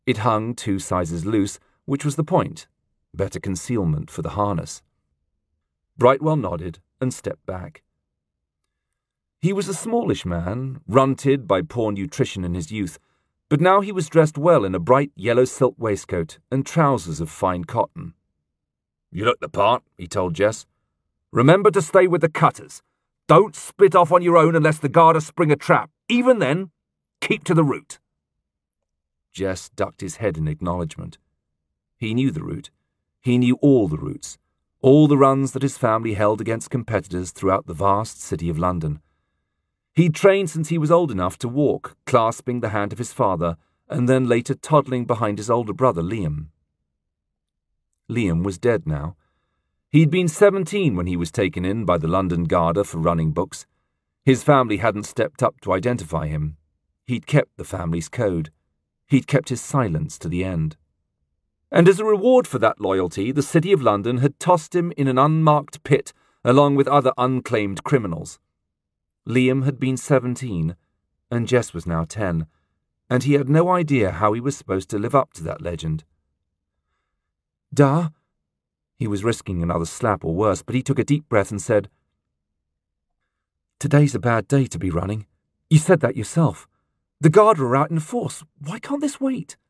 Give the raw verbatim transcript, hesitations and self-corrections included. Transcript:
It hung two sizes loose, which was the point. Better concealment for the harness. Brightwell nodded and stepped back. He was a smallish man, runted by poor nutrition in his youth, but now he was dressed well in a bright yellow silk waistcoat and trousers of fine cotton. "You look the part," he told Jess. "Remember to stay with the cutters. Don't split off on your own unless the Garda spring a trap. Even then, keep to the route." Jess ducked his head in acknowledgement. He knew the route. He knew all the routes, all the runs that his family held against competitors throughout the vast city of London. He'd trained since he was old enough to walk, clasping the hand of his father, and then later toddling behind his older brother, Liam. Liam was dead now. He'd been seventeen when he was taken in by the London Garda for running books. His family hadn't stepped up to identify him. He'd kept the family's code. He'd kept his silence to the end. And as a reward for that loyalty, the City of London had tossed him in an unmarked pit along with other unclaimed criminals. Liam had been seventeen, and Jess was now ten, and he had no idea how he was supposed to live up to that legend. "Da?" He was risking another slap or worse, but he took a deep breath and said, "Today's a bad day to be running. You said that yourself. The Garda are out in force. Why can't this wait?"